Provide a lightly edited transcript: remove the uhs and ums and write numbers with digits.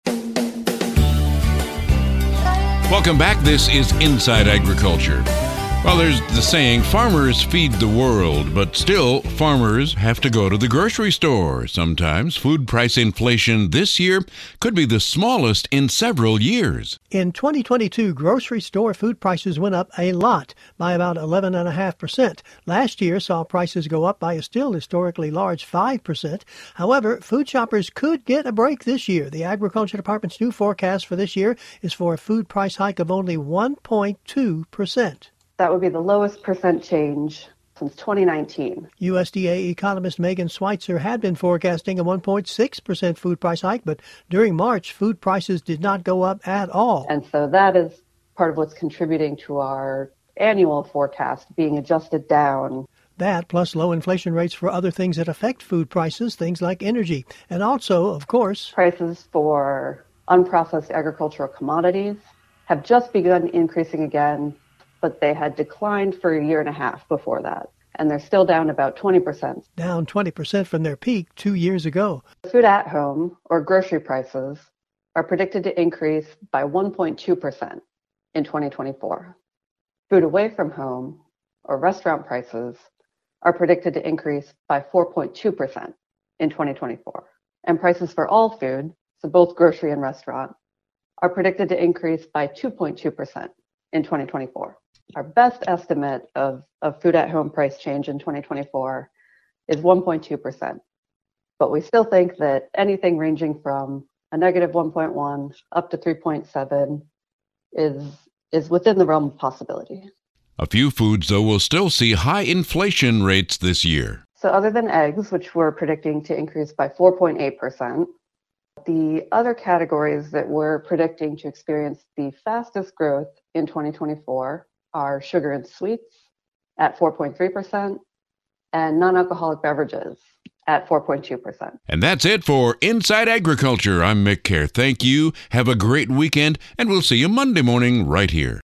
Welcome back. This is Inside Agriculture. Well, there's the saying, farmers feed the world, but still, farmers have to go to the grocery store. Sometimes food price inflation this year could be the smallest in several years. In 2022, grocery store food prices went up a lot, by about 11.5%. Last year saw prices go up by a still historically large 5%. However, food shoppers could get a break this year. The Agriculture Department's new forecast for this year is for a food price hike of only 1.2%. That would be the lowest percent change since 2019. USDA economist Megan Schweitzer had been forecasting a 1.6% food price hike, but during March, food prices did not go up at all. And so that is part of what's contributing to our annual forecast being adjusted down. That, plus low inflation rates for other things that affect food prices, things like energy. And also, of course, prices for unprocessed agricultural commodities have just begun increasing again, but they had declined for a year and a half before that. And they're still down about 20%. Down 20% from their peak 2 years ago. Food at home, or grocery prices, are predicted to increase by 1.2% in 2024. Food away from home, or restaurant prices, are predicted to increase by 4.2% in 2024. And prices for all food, so both grocery and restaurant, are predicted to increase by 2.2% in 2024. Our best estimate of food at home price change in 2024 is 1.2%. But we still think that anything ranging from a negative 1.1 up to 3.7 is within the realm of possibility. A few foods, though, will still see high inflation rates this year. So other than eggs, which we're predicting to increase by 4.8%, the other categories that we're predicting to experience the fastest growth in 2024 are sugar and sweets at 4.3% and non-alcoholic beverages at 4.2%. And that's it for Inside Agriculture. I'm Mick Kerr. Thank you. Have a great weekend, and we'll see you Monday morning right here.